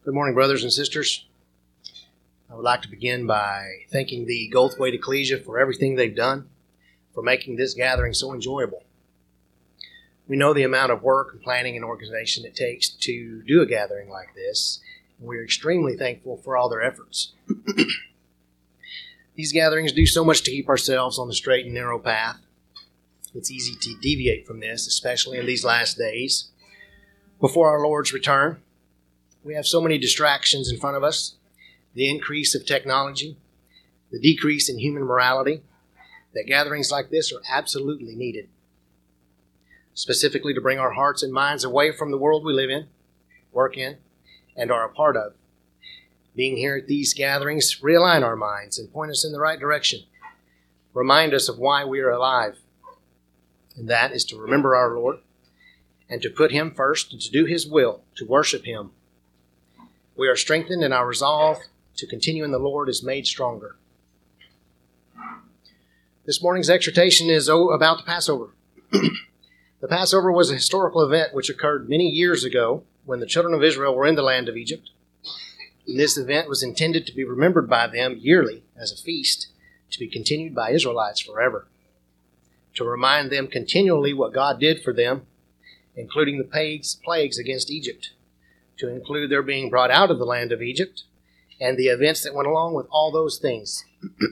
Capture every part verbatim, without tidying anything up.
Good morning, brothers and sisters. I would like to begin by thanking the Goldthwaite Ecclesia for everything they've done, for making this gathering so enjoyable. We know the amount of work and planning and organization it takes to do a gathering like this, and we're extremely thankful for all their efforts. These gatherings do so much to keep ourselves on the straight and narrow path. It's easy to deviate from this, especially in these last days before our Lord's return. We have so many distractions in front of us, the increase of technology, the decrease in human morality, that gatherings like this are absolutely needed, specifically to bring our hearts and minds away from the world we live in, work in, and are a part of. Being here at these gatherings, realign our minds and point us in the right direction. Remind us of why we are alive, and that is to remember our Lord and to put Him first and to do His will, to worship Him. We are strengthened, and our resolve to continue in the Lord is made stronger. This morning's exhortation is about the Passover. The Passover was a historical event which occurred many years ago when the children of Israel were in the land of Egypt. And this event was intended to be remembered by them yearly as a feast, to be continued by Israelites forever, to remind them continually what God did for them, including the plagues against Egypt, to include their being brought out of the land of Egypt, and the events that went along with all those things.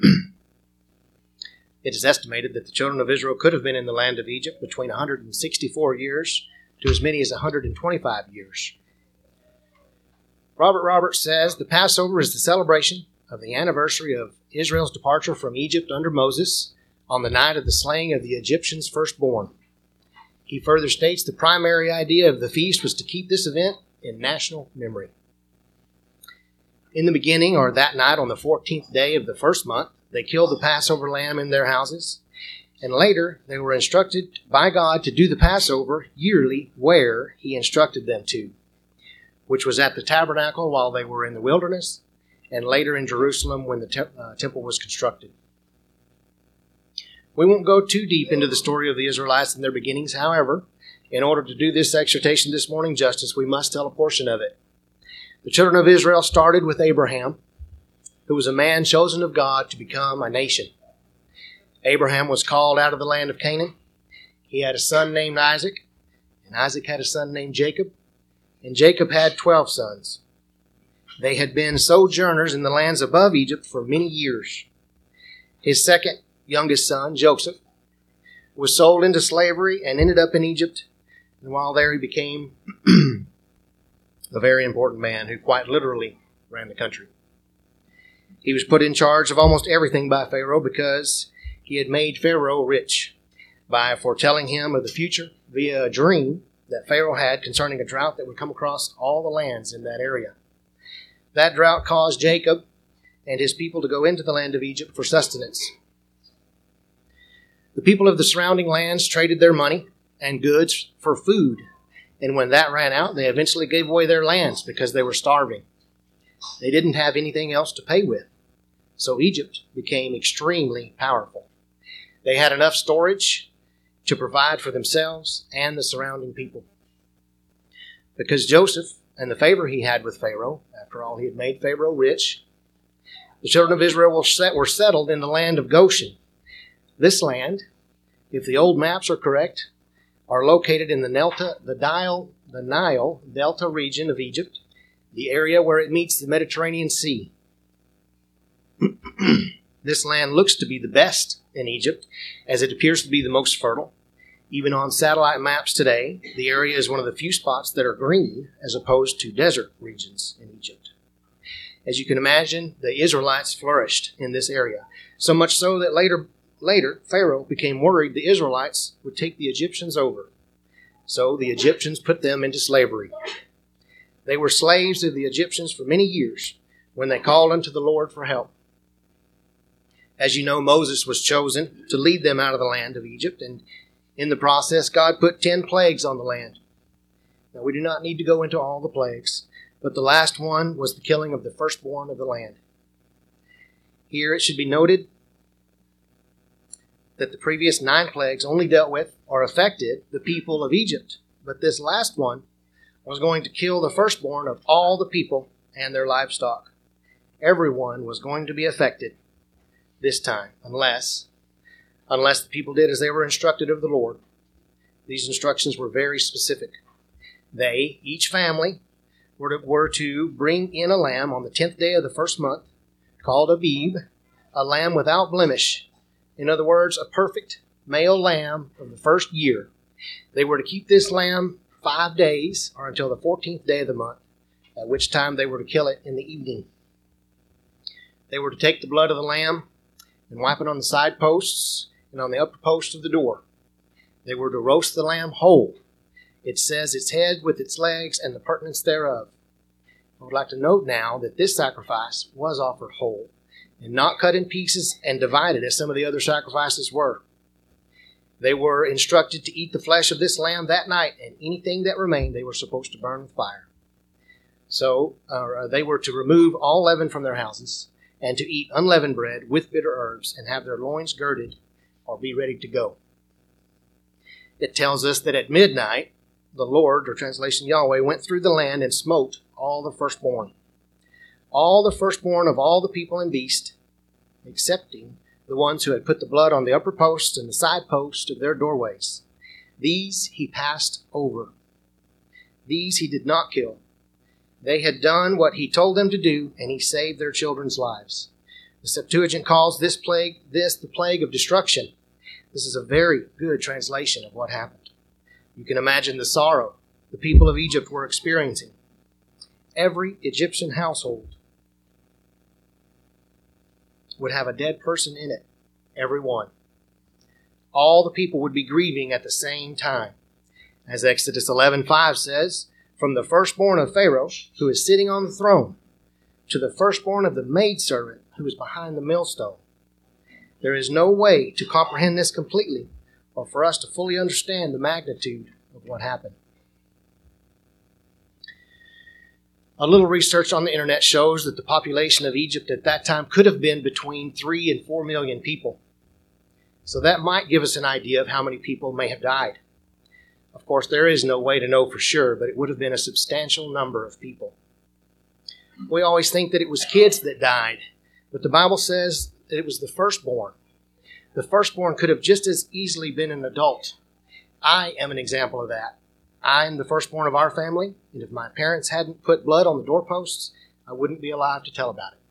It is estimated that the children of Israel could have been in the land of Egypt between one hundred sixty-four years to as many as one hundred twenty-five years. Robert Roberts says the Passover is the celebration of the anniversary of Israel's departure from Egypt under Moses on the night of the slaying of the Egyptians' firstborn. He further states the primary idea of the feast was to keep this event in national memory. In the beginning, or that night on the fourteenth day of the first month, they killed the Passover lamb in their houses, and later they were instructed by God to do the Passover yearly where He instructed them to, which was at the tabernacle while they were in the wilderness, and later in Jerusalem when the te- uh, temple was constructed. We won't go too deep into the story of the Israelites and their beginnings. However, in order to do this exhortation this morning justice, we must tell a portion of it. The children of Israel started with Abraham, who was a man chosen of God to become a nation. Abraham was called out of the land of Canaan. He had a son named Isaac, and Isaac had a son named Jacob, and Jacob had twelve sons. They had been sojourners in the lands above Egypt for many years. His second youngest son, Joseph, was sold into slavery and ended up in Egypt. And while there, he became a very important man who quite literally ran the country. He was put in charge of almost everything by Pharaoh because he had made Pharaoh rich by foretelling him of the future via a dream that Pharaoh had concerning a drought that would come across all the lands in that area. That drought caused Jacob and his people to go into the land of Egypt for sustenance. The people of the surrounding lands traded their money and goods for food, and when that ran out, they eventually gave away their lands because they were starving. They didn't have anything else to pay with, so Egypt became extremely powerful. They had enough storage to provide for themselves and the surrounding people. Because Joseph and the favor he had with Pharaoh, after all, he had made Pharaoh rich, the children of Israel were settled in the land of Goshen. This land, if the old maps are correct, are located in the, Nelta, the, Nile, the Nile Delta region of Egypt, the area where it meets the Mediterranean Sea. This land looks to be the best in Egypt, as it appears to be the most fertile. Even on satellite maps today, the area is one of the few spots that are green, as opposed to desert regions in Egypt. As you can imagine, the Israelites flourished in this area, so much so that later Later, Pharaoh became worried the Israelites would take the Egyptians over. So the Egyptians put them into slavery. They were slaves of the Egyptians for many years when they called unto the Lord for help. As you know, Moses was chosen to lead them out of the land of Egypt, and in the process, God put ten plagues on the land. Now, we do not need to go into all the plagues, but the last one was the killing of the firstborn of the land. Here it should be noted that the previous nine plagues only dealt with or affected the people of Egypt. But this last one was going to kill the firstborn of all the people and their livestock. Everyone was going to be affected this time, unless, unless the people did as they were instructed of the Lord. These instructions were very specific. They, each family, were to, were to bring in a lamb on the tenth day of the first month, called Abib, a lamb without blemish. In other words, a perfect male lamb of the first year. They were to keep this lamb five days, or until the fourteenth day of the month, at which time they were to kill it in the evening. They were to take the blood of the lamb and wipe it on the side posts and on the upper post of the door. They were to roast the lamb whole. It says its head with its legs and the pertinence thereof. I would like to note now that this sacrifice was offered whole and not cut in pieces and divided as some of the other sacrifices were. They were instructed to eat the flesh of this lamb that night, and anything that remained they were supposed to burn with fire. So uh, they were to remove all leaven from their houses and to eat unleavened bread with bitter herbs and have their loins girded or be ready to go. It tells us that at midnight, the Lord, or translation Yahweh, went through the land and smote all the firstborn. All the firstborn of all the people and beast, excepting the ones who had put the blood on the upper posts and the side posts of their doorways. These he passed over. These he did not kill. They had done what he told them to do, and he saved their children's lives. The Septuagint calls this plague, this the plague of destruction. This is a very good translation of what happened. You can imagine the sorrow the people of Egypt were experiencing. Every Egyptian household would have a dead person in it. Every one. All the people would be grieving at the same time. As Exodus eleven five says, from the firstborn of Pharaoh, who is sitting on the throne, to the firstborn of the maidservant, who is behind the millstone. There is no way to comprehend this completely, or for us to fully understand the magnitude of what happened. A little research on the internet shows that the population of Egypt at that time could have been between three and four million people. So that might give us an idea of how many people may have died. Of course, there is no way to know for sure, but it would have been a substantial number of people. We always think that it was kids that died, but the Bible says that it was the firstborn. The firstborn could have just as easily been an adult. I am an example of that. I am the firstborn of our family, and if my parents hadn't put blood on the doorposts, I wouldn't be alive to tell about it.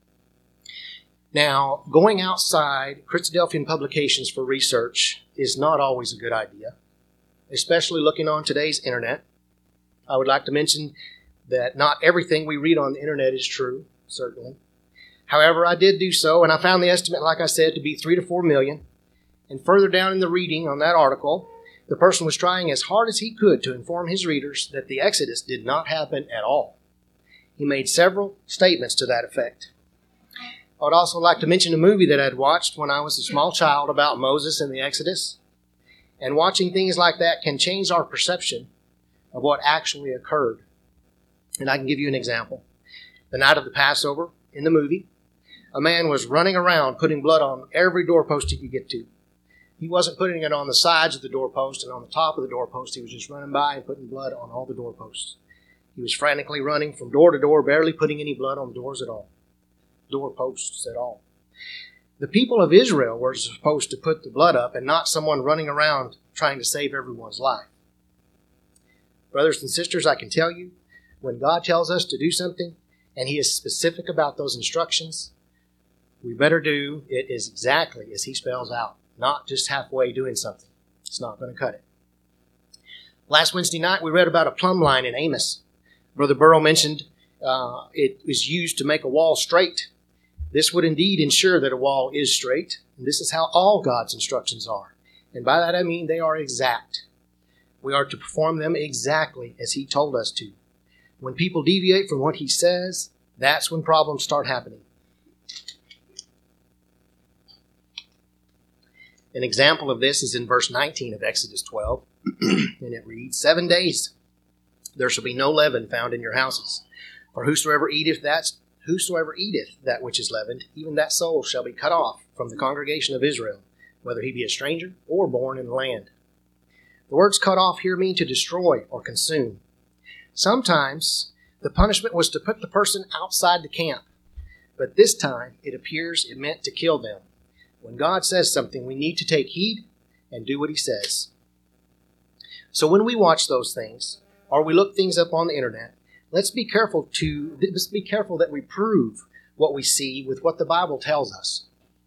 Now, going outside Christadelphian publications for research is not always a good idea, especially looking on today's internet. I would like to mention that not everything we read on the internet is true, certainly. However, I did do so, and I found the estimate, like I said, to be three to four million. And further down in the reading on that article, the person was trying as hard as he could to inform his readers that the Exodus did not happen at all. He made several statements to that effect. I would also like to mention a movie that I'd watched when I was a small child about Moses and the Exodus. And watching things like that can change our perception of what actually occurred. And I can give you an example. The night of the Passover, in the movie, a man was running around putting blood on every doorpost he could get to. He wasn't putting it on the sides of the doorpost and on the top of the doorpost. He was just running by and putting blood on all the doorposts. He was frantically running from door to door, barely putting any blood on the doors at all. Doorposts at all. The people of Israel were supposed to put the blood up and not someone running around trying to save everyone's life. Brothers and sisters, I can tell you, when God tells us to do something and He is specific about those instructions, we better do it as exactly as He spells out. Not just halfway doing something. It's not going to cut it. Last Wednesday night, we read about a plumb line in Amos. Brother Burrow mentioned uh, it was used to make a wall straight. This would indeed ensure that a wall is straight. And this is how all God's instructions are. And by that I mean they are exact. We are to perform them exactly as He told us to. When people deviate from what He says, that's when problems start happening. An example of this is in verse nineteen of Exodus twelve, and it reads, Seven days there shall be no leaven found in your houses. For whosoever eateth that, whosoever eateth that which is leavened, even that soul shall be cut off from the congregation of Israel, whether he be a stranger or born in the land. The words cut off here mean to destroy or consume. Sometimes The punishment was to put the person outside the camp. But this time, it appears it meant to kill them. When God says something, we need to take heed and do what he says. So when we watch those things, or we look things up on the internet, let's be careful to let's be careful that we prove what we see with what the Bible tells us.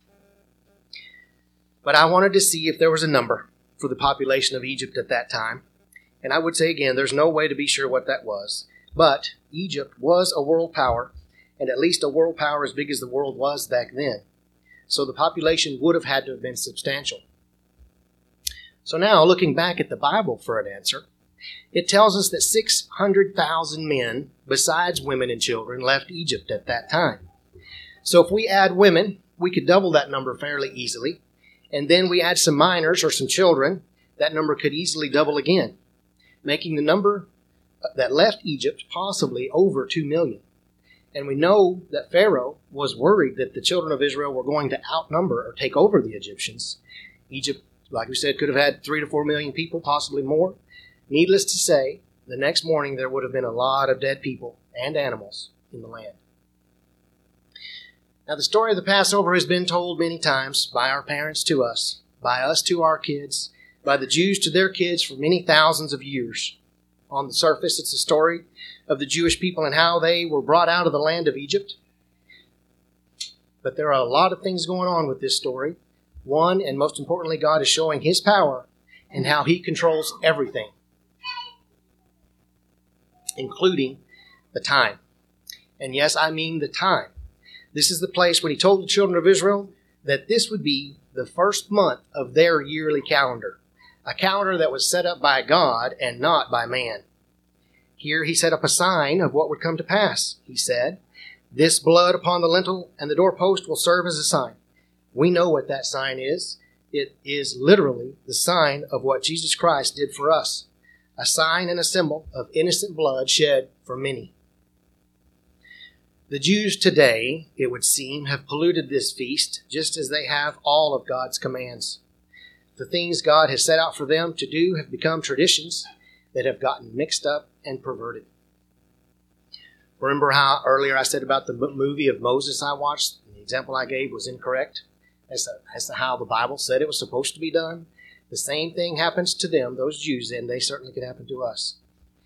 But I wanted to see if there was a number for the population of Egypt at that time. And I would say again, there's no way to be sure what that was. But Egypt was a world power, and at least a world power as big as the world was back then. So the population would have had to have been substantial. So now, looking back at the Bible for an answer, it tells us that six hundred thousand men, besides women and children, left Egypt at that time. So if we add women, we could double that number fairly easily. And then we add some minors or some children, that number could easily double again, making the number that left Egypt possibly over two million. And we know that Pharaoh was worried that the children of Israel were going to outnumber or take over the Egyptians. Egypt, like we said, could have had three to four million people, possibly more. Needless to say, the next morning there would have been a lot of dead people and animals in the land. Now, the story of the Passover has been told many times by our parents to us, by us to our kids, by the Jews to their kids for many thousands of years. On the surface, it's a story of the Jewish people and how they were brought out of the land of Egypt. But there are a lot of things going on with this story. One, and most importantly, God is showing his power and how he controls everything, including the time. And yes, I mean the time. This is the place when he told the children of Israel that this would be the first month of their yearly calendar, a calendar that was set up by God and not by man. Here he set up a sign of what would come to pass. He said, "This blood upon the lintel and the doorpost will serve as a sign." We know what that sign is. It is literally the sign of what Jesus Christ did for us, a sign and a symbol of innocent blood shed for many. The Jews today, it would seem, have polluted this feast just as they have all of God's commands. The things God has set out for them to do have become traditions that have gotten mixed up and perverted. Remember how earlier I said about the movie of Moses I watched? The example I gave was incorrect as to, as to how the Bible said it was supposed to be done. The same thing happens to them, those Jews, and they certainly could happen to us.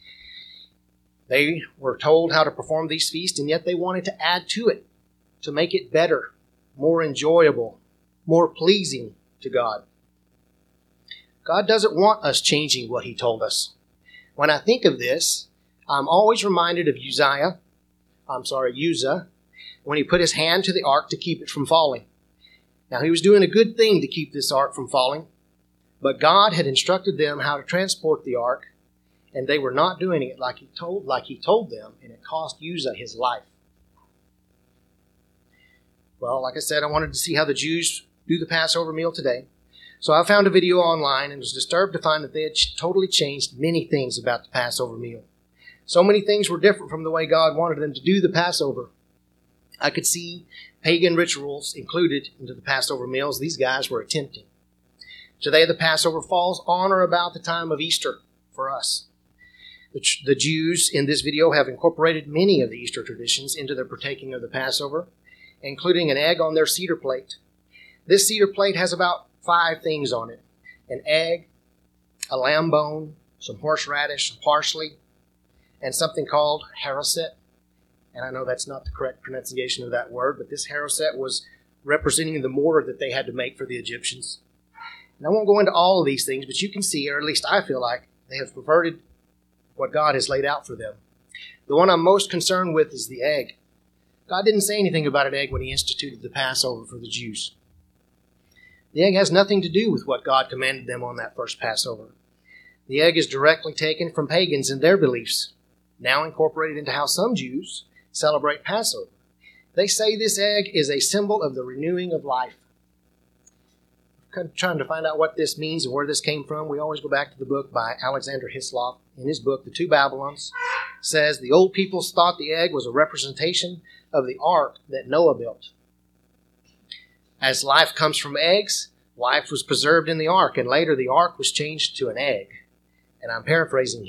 They were told how to perform these feasts, and yet they wanted to add to it, to make it better, more enjoyable, more pleasing to God. God doesn't want us changing what he told us. When I think of this, I'm always reminded of Uzziah, I'm sorry, Uzzah, when he put his hand to the ark to keep it from falling. Now, he was doing a good thing to keep this ark from falling, but God had instructed them how to transport the ark, and they were not doing it like he told, like he told them, and it cost Uzzah his life. Well, like I said, I wanted to see how the Jews do the Passover meal today. So I found a video online and was disturbed to find that they had totally changed many things about the Passover meal. So many things were different from the way God wanted them to do the Passover. I could see pagan rituals included into the Passover meals these guys were attempting. Today the Passover falls on or about the time of Easter for us. The, the Jews in this video have incorporated many of the Easter traditions into their partaking of the Passover, including an egg on their cedar plate. This cedar plate has about five things on it: an egg, a lamb bone, some horseradish, some parsley, and something called haroset. And I know that's not the correct pronunciation of that word, but this haroset was representing the mortar that they had to make for the Egyptians. And I won't go into all of these things, but you can see, or at least I feel like, they have perverted what God has laid out for them. The one I'm most concerned with is the egg. God didn't say anything about an egg when he instituted the Passover for the Jews. The egg has nothing to do with what God commanded them on that first Passover. The egg is directly taken from pagans and their beliefs, now incorporated into how some Jews celebrate Passover. They say this egg is a symbol of the renewing of life. Trying to find out what this means and where this came from, we always go back to the book by Alexander Hislop. In his book, The Two Babylons, says the old peoples thought the egg was a representation of the ark that Noah built. As life comes from eggs, life was preserved in the ark, and later the ark was changed to an egg. And I'm paraphrasing here.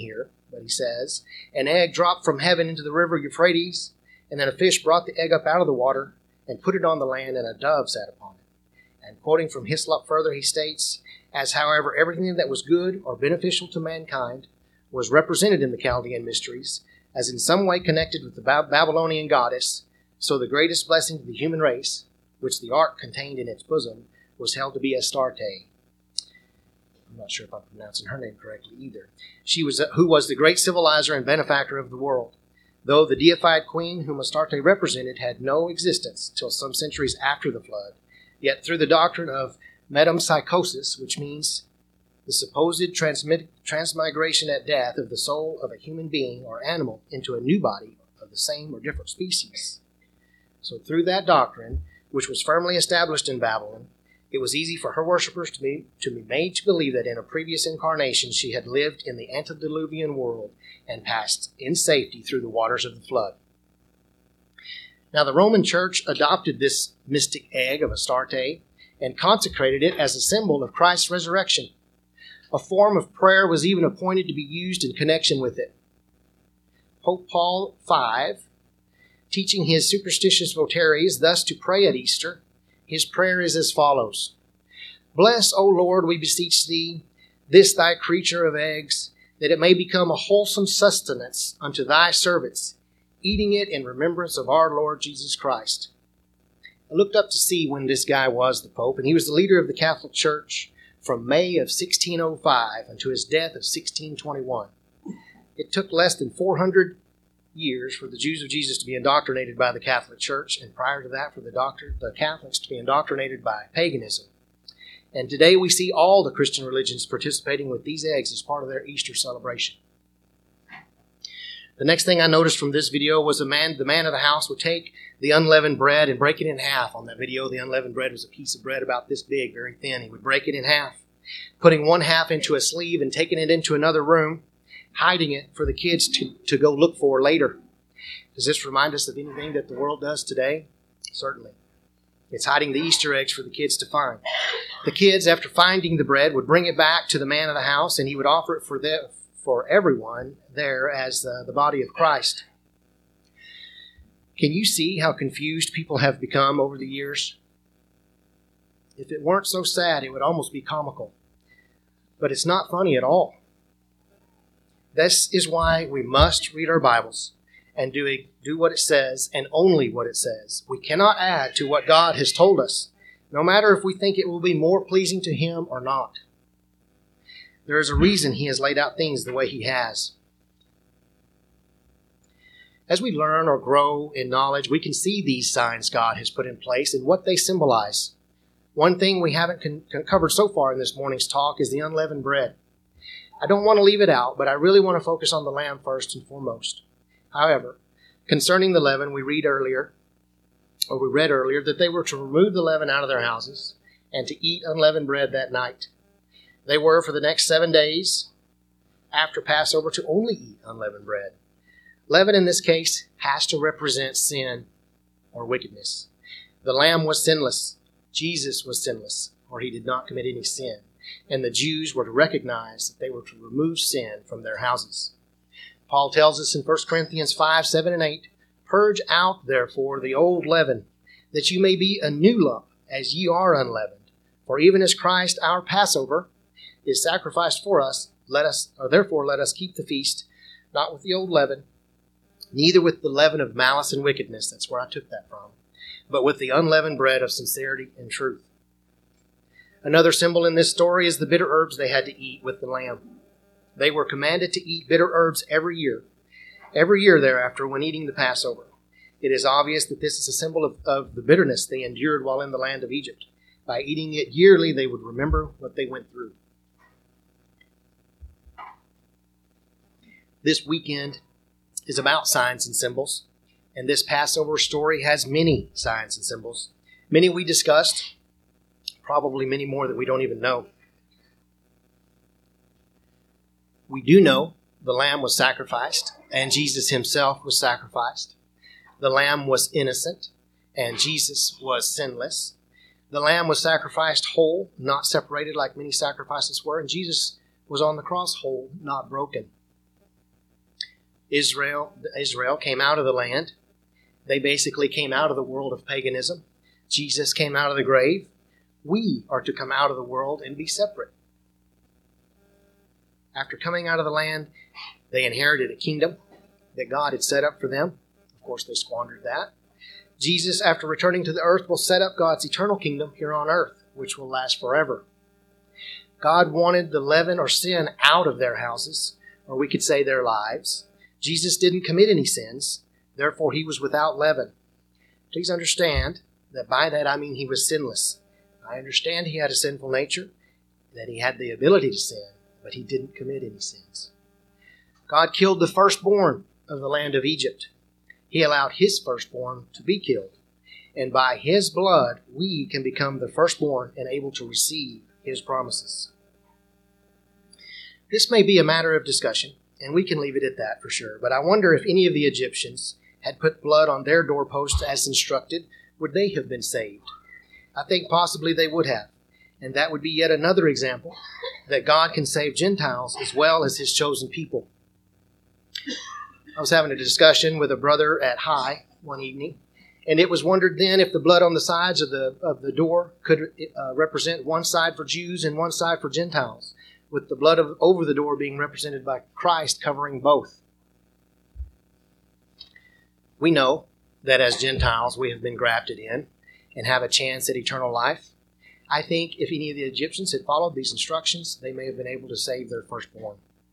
but he says, an egg dropped from heaven into the river Euphrates, and then a fish brought the egg up out of the water and put it on the land, and a dove sat upon it. And quoting from Hislop further, he states, as however everything that was good or beneficial to mankind was represented in the Chaldean mysteries, as in some way connected with the Babylonian goddess, so the greatest blessing to the human race, which the ark contained in its bosom, was held to be Astarte. I'm not sure if I'm pronouncing her name correctly either. She was, who was the great civilizer and benefactor of the world, though the deified queen whom Astarte represented had no existence till some centuries after the flood. Yet through the doctrine of metempsychosis, which means the supposed transmit, transmigration at death of the soul of a human being or animal into a new body of the same or different species. So through that doctrine, which was firmly established in Babylon, it was easy for her worshippers to be, to be made to believe that in a previous incarnation she had lived in the antediluvian world and passed in safety through the waters of the flood. Now the Roman Church adopted this mystic egg of Astarte and consecrated it as a symbol of Christ's resurrection. A form of prayer was even appointed to be used in connection with it. Pope Paul the Fifth, teaching his superstitious votaries thus to pray at Easter, his prayer is as follows. Bless, O Lord, we beseech thee, this thy creature of eggs, that it may become a wholesome sustenance unto thy servants, eating it in remembrance of our Lord Jesus Christ. I looked up to see when this guy was the Pope, and he was the leader of the Catholic Church from May of sixteen oh five until his death of sixteen twenty-one. It took less than four hundred years for the Jews of Jesus to be indoctrinated by the Catholic Church, and prior to that for the, doctor, the Catholics to be indoctrinated by paganism. And today we see all the Christian religions participating with these eggs as part of their Easter celebration. The next thing I noticed from this video was a man, the man of the house would take the unleavened bread and break it in half. On that video, the unleavened bread was a piece of bread about this big, very thin. He would break it in half, putting one half into a sleeve and taking it into another room, hiding it for the kids to, to go look for later. Does this remind us of anything that the world does today? Certainly. It's hiding the Easter eggs for the kids to find. The kids, after finding the bread, would bring it back to the man of the house, and he would offer it for the, for everyone there as the, the body of Christ. Can you see how confused people have become over the years? If it weren't so sad, it would almost be comical. But it's not funny at all. This is why we must read our Bibles and do, a, do what it says and only what it says. We cannot add to what God has told us, no matter if we think it will be more pleasing to Him or not. There is a reason He has laid out things the way He has. As we learn or grow in knowledge, we can see these signs God has put in place and what they symbolize. One thing we haven't con- covered so far in this morning's talk is the unleavened bread. I don't want to leave it out, but I really want to focus on the lamb first and foremost. However, concerning the leaven, we read earlier, or we read earlier, that they were to remove the leaven out of their houses and to eat unleavened bread that night. They were, for the next seven days after Passover, to only eat unleavened bread. Leaven, in this case, has to represent sin or wickedness. The lamb was sinless. Jesus was sinless, or he did not commit any sin. And the Jews were to recognize that they were to remove sin from their houses. Paul tells us in First Corinthians five, seven, and eight, Purge out, therefore, the old leaven, that you may be a new lump, as ye are unleavened. For even as Christ, our Passover, is sacrificed for us, let us, or therefore let us keep the feast, not with the old leaven, neither with the leaven of malice and wickedness, that's where I took that from, but with the unleavened bread of sincerity and truth. Another symbol in this story is the bitter herbs they had to eat with the lamb. They were commanded to eat bitter herbs every year, every year thereafter when eating the Passover. It is obvious that this is a symbol of, of the bitterness they endured while in the land of Egypt. By eating it yearly, they would remember what they went through. This weekend is about signs and symbols, and this Passover story has many signs and symbols. Many we discussed, probably many more that we don't even know. We do know the lamb was sacrificed, and Jesus himself was sacrificed. The lamb was innocent, and Jesus was sinless. The lamb was sacrificed whole, not separated like many sacrifices were, and Jesus was on the cross whole, not broken. Israel, Israel came out of the land. They basically came out of the world of paganism. Jesus came out of the grave. We are to come out of the world and be separate. After coming out of the land, they inherited a kingdom that God had set up for them. Of course, they squandered that. Jesus, after returning to the earth, will set up God's eternal kingdom here on earth, which will last forever. God wanted the leaven or sin out of their houses, or we could say their lives. Jesus didn't commit any sins, therefore he was without leaven. Please understand that by that I mean he was sinless. I understand he had a sinful nature, that he had the ability to sin, but he didn't commit any sins. God killed the firstborn of the land of Egypt. He allowed his firstborn to be killed. And by his blood, we can become the firstborn and able to receive his promises. This may be a matter of discussion, and we can leave it at that for sure. But I wonder if any of the Egyptians had put blood on their doorposts as instructed, would they have been saved? I think possibly they would have. And that would be yet another example that God can save Gentiles as well as his chosen people. I was having a discussion with a brother at High one evening, and it was wondered then if the blood on the sides of the of the door could uh, represent one side for Jews and one side for Gentiles, with the blood of, over the door being represented by Christ covering both. We know that as Gentiles we have been grafted in and have a chance at eternal life. I think if any of the Egyptians had followed these instructions, they may have been able to save their firstborn.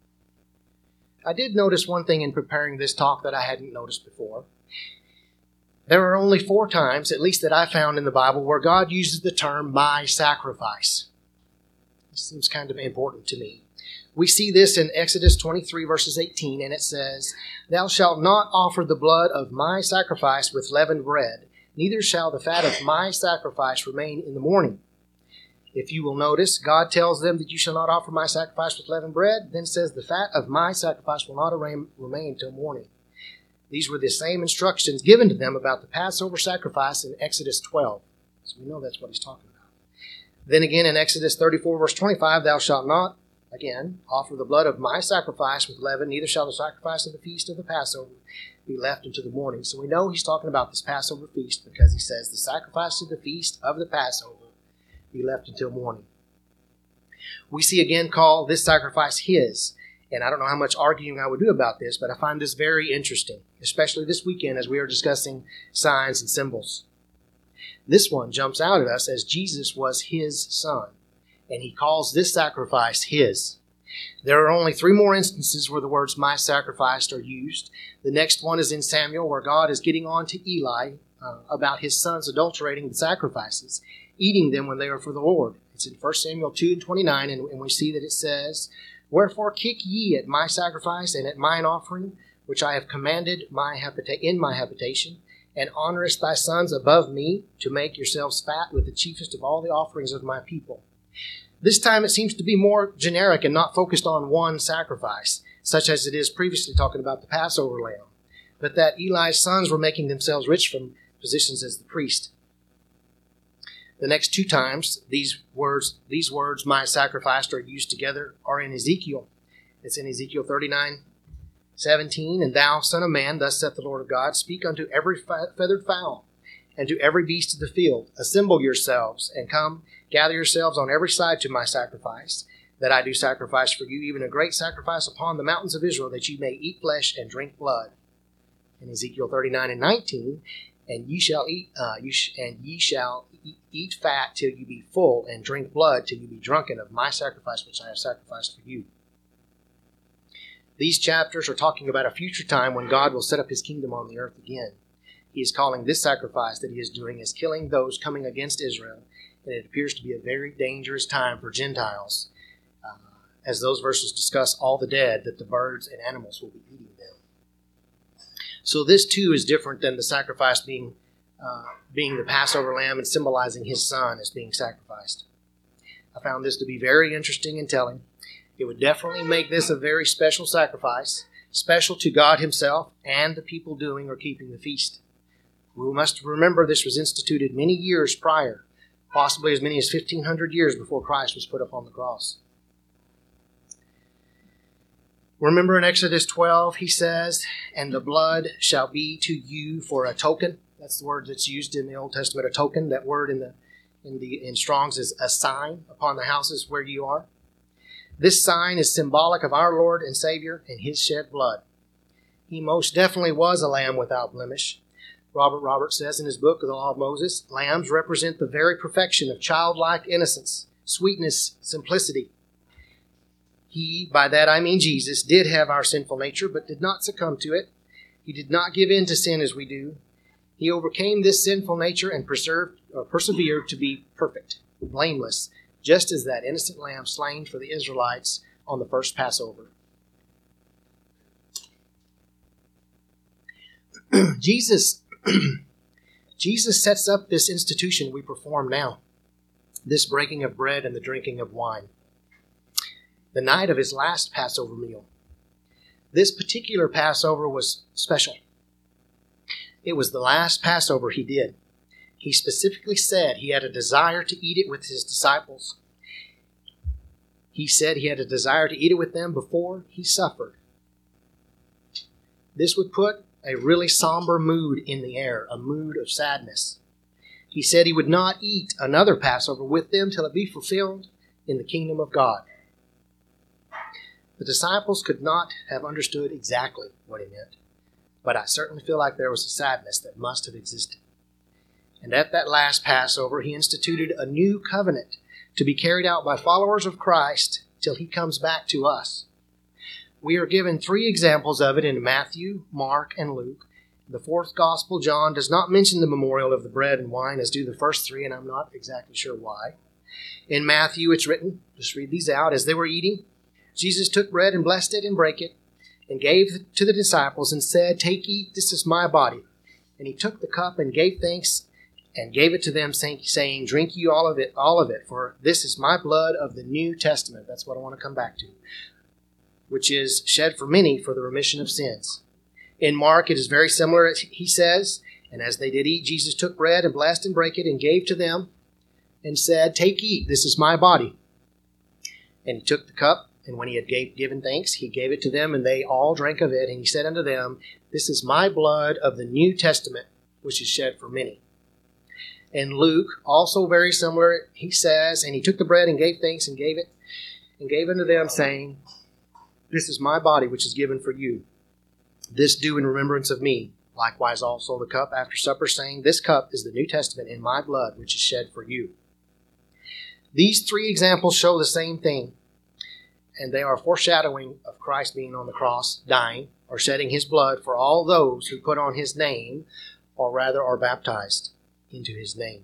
I did notice one thing in preparing this talk that I hadn't noticed before. There are only four times, at least that I found in the Bible, where God uses the term my sacrifice. This seems kind of important to me. We see this in Exodus twenty-three, verses eighteen, and it says, "Thou shalt not offer the blood of my sacrifice with leavened bread, neither shall the fat of my sacrifice remain in the morning." If you will notice, God tells them that you shall not offer my sacrifice with leavened bread, then says the fat of my sacrifice will not remain until morning. These were the same instructions given to them about the Passover sacrifice in Exodus twelve. So we know that's what he's talking about. Then again in Exodus thirty-four, verse twenty-five, "Thou shalt not, again, offer the blood of my sacrifice with leaven, neither shall the sacrifice of the feast of the Passover be left until the morning." So we know he's talking about this Passover feast because he says the sacrifice of the feast of the Passover be left until morning. We see again call this sacrifice his. And I don't know how much arguing I would do about this, but I find this very interesting, especially this weekend as we are discussing signs and symbols. This one jumps out at us as Jesus was his son, and he calls this sacrifice his. There are only three more instances where the words my sacrifice are used. The next one is in Samuel, where God is getting on to Eli uh, about his sons adulterating the sacrifices, eating them when they are for the Lord. It's in First Samuel two and twenty-nine, and, and we see that it says, "Wherefore kick ye at my sacrifice and at mine offering, which I have commanded my habita- in my habitation, and honorest thy sons above me, to make yourselves fat with the chiefest of all the offerings of my people." This time it seems to be more generic and not focused on one sacrifice, such as it is previously talking about the Passover lamb, but that Eli's sons were making themselves rich from positions as the priest. The next two times these words, these words, my sacrifice, are used together are in Ezekiel. It's in Ezekiel thirty-nine, seventeen, "And thou, son of man, thus saith the Lord of God, speak unto every feathered fowl, and to every beast of the field, assemble yourselves, and come, gather yourselves on every side to my sacrifice, that I do sacrifice for you, even a great sacrifice upon the mountains of Israel, that ye may eat flesh and drink blood." In Ezekiel thirty-nine and nineteen, "And ye shall eat, uh, you sh- and ye shall eat, eat fat till you be full, and drink blood till you be drunken of my sacrifice which I have sacrificed for you." These chapters are talking about a future time when God will set up his kingdom on the earth again. He is calling this sacrifice that he is doing as killing those coming against Israel, and it appears to be a very dangerous time for Gentiles, uh, as those verses discuss all the dead, that the birds and animals will be eating them. So this too is different than the sacrifice being uh, being the Passover lamb and symbolizing his son as being sacrificed. I found this to be very interesting and telling. It would definitely make this a very special sacrifice, special to God himself and the people doing or keeping the feast. We must remember this was instituted many years prior, possibly as many as fifteen hundred years before Christ was put up on the cross. Remember in Exodus twelve, he says, and the blood shall be to you for a token. That's the word that's used in the Old Testament, a token. That word in the in the in Strong's is a sign upon the houses where you are. This sign is symbolic of our Lord and Savior and his shed blood. He most definitely was a lamb without blemish. Robert Roberts says in his book, The Law of Moses, lambs represent the very perfection of childlike innocence, sweetness, simplicity. He, by that I mean Jesus, did have our sinful nature, but did not succumb to it. He did not give in to sin as we do. He overcame this sinful nature and preserved or persevered to be perfect, blameless, just as that innocent lamb slain for the Israelites on the first Passover. Jesus, Jesus sets up this institution we perform now, this breaking of bread and the drinking of wine. The night of his last Passover meal. This particular Passover was special. It was the last Passover he did. He specifically said he had a desire to eat it with his disciples. He said he had a desire to eat it with them before he suffered. This would put a really somber mood in the air, a mood of sadness. He said he would not eat another Passover with them till it be fulfilled in the kingdom of God. The disciples could not have understood exactly what he meant, but I certainly feel like there was a sadness that must have existed. And at that last Passover, he instituted a new covenant to be carried out by followers of Christ till he comes back to us. We are given three examples of it in Matthew, Mark, and Luke. The fourth gospel, John, does not mention the memorial of the bread and wine as do the first three, and I'm not exactly sure why. In Matthew, it's written, just read these out, as they were eating, Jesus took bread and blessed it and brake it, and gave to the disciples and said, Take, eat, this is my body. And he took the cup and gave thanks and gave it to them, saying, Drink you all of it, all of it, for this is my blood of the New Testament. That's what I want to come back to, which is shed for many for the remission of sins. In Mark, it is very similar. He says, And as they did eat, Jesus took bread and blessed and brake it and gave to them and said, Take, eat, this is my body. And he took the cup, and when he had gave, given thanks, he gave it to them, and they all drank of it. And he said unto them, This is my blood of the New Testament, which is shed for many. And Luke, also very similar, he says, And he took the bread and gave thanks and gave it, and gave unto them, saying, This is my body, which is given for you. This do in remembrance of me. Likewise also the cup after supper, saying, This cup is the New Testament in my blood, which is shed for you. These three examples show the same thing, and they are foreshadowing of Christ being on the cross, dying, or shedding his blood for all those who put on his name, or rather are baptized into his name.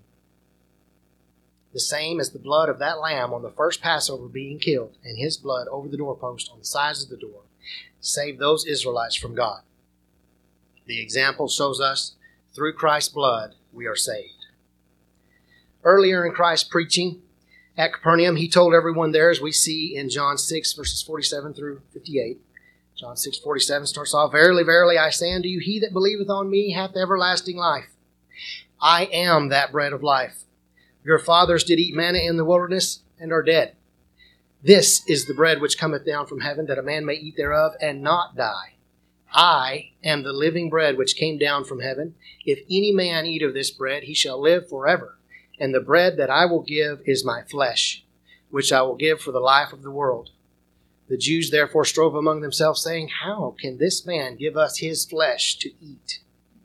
The same as the blood of that lamb on the first Passover being killed, and his blood over the doorpost on the sides of the door, saved those Israelites from God. The example shows us, through Christ's blood, we are saved. Earlier in Christ's preaching, at Capernaum, he told everyone there, as we see in John six, verses forty-seven through fifty-eight. John six, forty-seven starts off, Verily, verily, I say unto you, he that believeth on me hath everlasting life. I am that bread of life. Your fathers did eat manna in the wilderness, and are dead. This is the bread which cometh down from heaven, that a man may eat thereof, and not die. I am the living bread which came down from heaven. If any man eat of this bread, he shall live forever. And the bread that I will give is my flesh, which I will give for the life of the world. The Jews therefore strove among themselves, saying, How can this man give us his flesh to eat?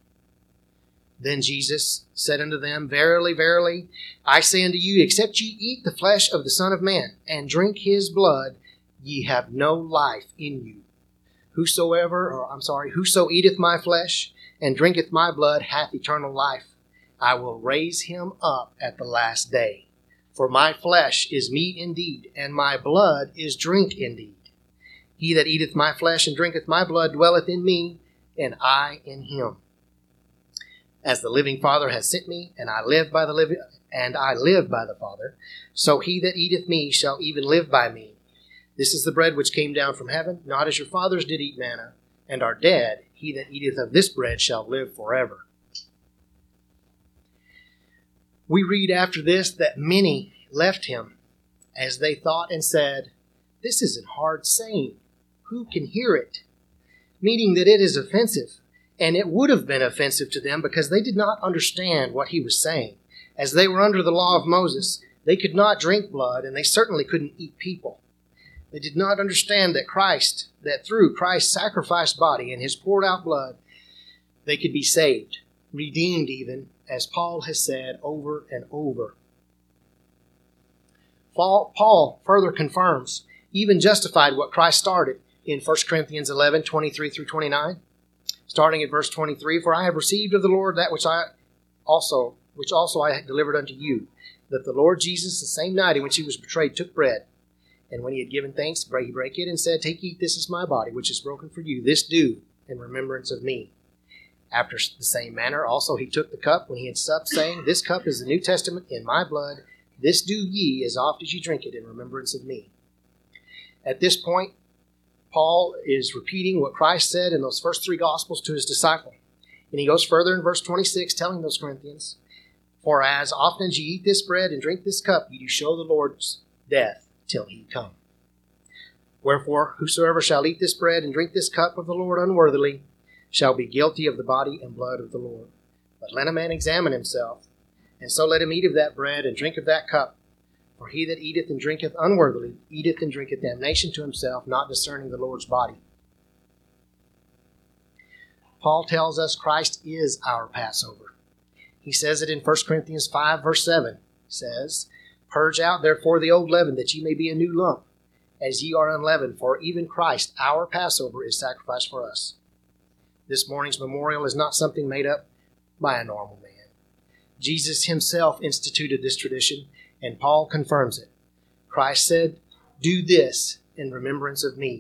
Then Jesus said unto them, Verily, verily, I say unto you, except ye eat the flesh of the Son of Man, and drink his blood, ye have no life in you. Whosoever, or I'm sorry, whoso eateth my flesh, and drinketh my blood, hath eternal life. I will raise him up at the last day. For my flesh is meat indeed, and my blood is drink indeed. He that eateth my flesh and drinketh my blood dwelleth in me, and I in him. As the living Father hath sent me, and I live by the living, and I live by the Father, so he that eateth me shall even live by me. This is the bread which came down from heaven, not as your fathers did eat manna, and are dead. He that eateth of this bread shall live forever. We read after this that many left him, as they thought and said, This is a hard saying. who can hear it? Meaning that it is offensive. And it would have been offensive to them because they did not understand what he was saying. As they were under the law of Moses, they could not drink blood, and they certainly couldn't eat people. They did not understand that Christ, that through Christ's sacrificed body and his poured out blood, they could be saved, redeemed even, as Paul has said over and over. Paul further confirms, even justified what Christ started in First Corinthians eleven, twenty-three through twenty-nine. Starting at verse twenty-three, for I have received of the Lord that which I also, which also I delivered unto you, that the Lord Jesus, the same night in which he was betrayed, took bread. And when he had given thanks, he brake it and said, Take, eat, this is my body, which is broken for you. This do in remembrance of me. After the same manner also he took the cup when he had supped, saying, This cup is the New Testament in my blood. This do ye as oft as ye drink it in remembrance of me. At this point, Paul is repeating what Christ said in those first three Gospels to his disciple. And he goes further in verse twenty-six, telling those Corinthians, For as often as ye eat this bread and drink this cup, ye do show the Lord's death till he come. Wherefore, whosoever shall eat this bread and drink this cup of the Lord unworthily shall be guilty of the body and blood of the Lord. But let a man examine himself, and so let him eat of that bread and drink of that cup. For he that eateth and drinketh unworthily eateth and drinketh damnation to himself, not discerning the Lord's body. Paul tells us Christ is our Passover. He says it in First Corinthians five, verse seven. He says, Purge out therefore the old leaven, that ye may be a new lump, as ye are unleavened. For even Christ, our Passover, is sacrificed for us. This morning's memorial is not something made up by a normal man. Jesus himself instituted this tradition, and Paul confirms it. Christ said, Do this in remembrance of me.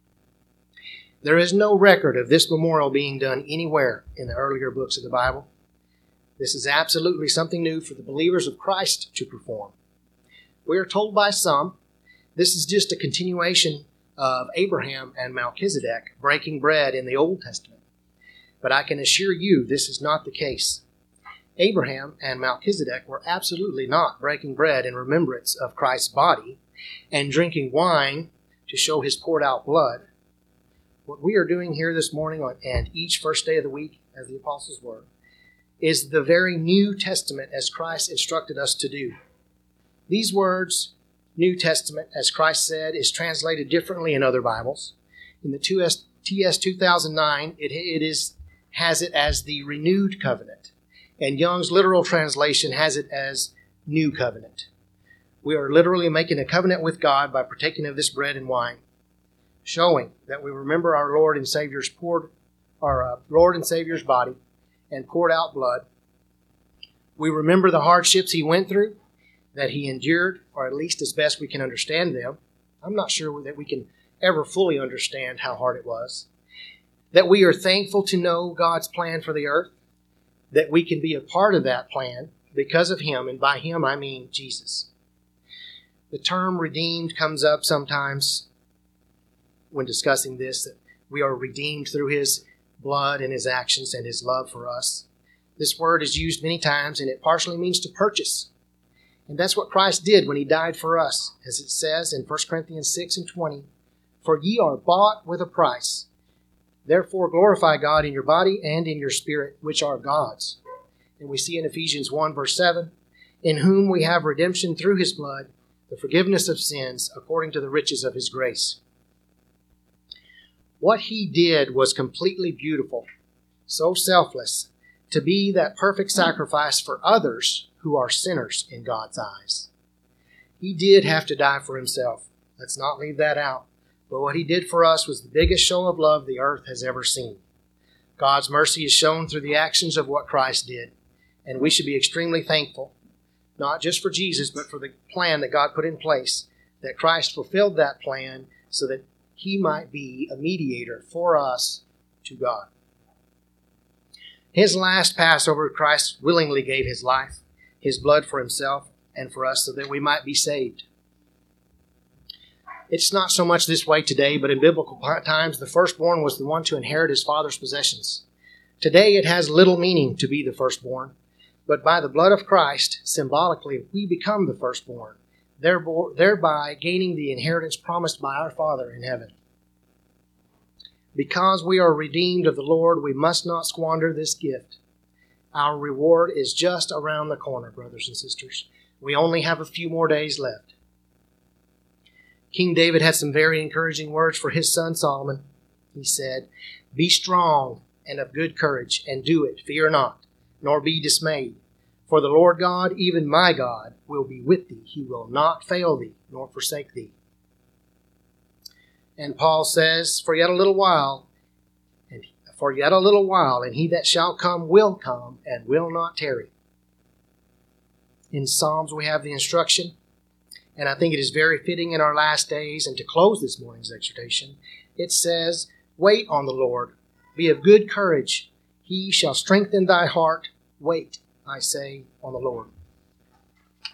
There is no record of this memorial being done anywhere in the earlier books of the Bible. This is absolutely something new for the believers of Christ to perform. We are told by some this is just a continuation of Abraham and Melchizedek breaking bread in the Old Testament. But I can assure you this is not the case. Abraham and Melchizedek were absolutely not breaking bread in remembrance of Christ's body and drinking wine to show his poured out blood. What we are doing here this morning on, and each first day of the week, as the apostles were, is the very New Testament as Christ instructed us to do. These words, New Testament, as Christ said, is translated differently in other Bibles. In the T S two thousand nine, it, it is, has it as the renewed covenant. And Young's literal translation has it as new covenant. We are literally making a covenant with God by partaking of this bread and wine, showing that we remember our Lord and Savior's poured, our uh, Lord and Savior's body and poured out blood. We remember the hardships he went through, that he endured, or at least as best we can understand them. I'm not sure that we can ever fully understand how hard it was. That we are thankful to know God's plan for the earth, that we can be a part of that plan because of him, and by him I mean Jesus. The term redeemed comes up sometimes when discussing this, that we are redeemed through his blood and his actions and his love for us. This word is used many times, and it partially means to purchase. And that's what Christ did when he died for us, as it says in First Corinthians six and twenty, For ye are bought with a price. Therefore glorify God in your body and in your spirit, which are God's. And we see in Ephesians one, verse seven, In whom we have redemption through his blood, the forgiveness of sins, according to the riches of his grace. What he did was completely beautiful, so selfless, to be that perfect sacrifice for others who are sinners in God's eyes. He did have to die for himself. Let's not leave that out. But what he did for us was the biggest show of love the earth has ever seen. God's mercy is shown through the actions of what Christ did. And we should be extremely thankful, not just for Jesus, but for the plan that God put in place, that Christ fulfilled that plan so that he might be a mediator for us to God. His last Passover, Christ willingly gave his life, his blood for himself and for us so that we might be saved. It's not so much this way today, but in biblical times, the firstborn was the one to inherit his father's possessions. Today, it has little meaning to be the firstborn, but by the blood of Christ, symbolically, we become the firstborn, thereby gaining the inheritance promised by our Father in heaven. Because we are redeemed of the Lord, we must not squander this gift. Our reward is just around the corner, brothers and sisters. We only have a few more days left. King David had some very encouraging words for his son Solomon. He said, "Be strong and of good courage, and do it. Fear not, nor be dismayed. For the Lord God, even my God, will be with thee. He will not fail thee, nor forsake thee." And Paul says, For yet a little while, and for yet a little while, and he that shall come will come, and will not tarry. In Psalms we have the instruction, and I think it is very fitting in our last days, and to close this morning's exhortation, it says, Wait on the Lord, be of good courage. He shall strengthen thy heart. Wait, I say, on the Lord.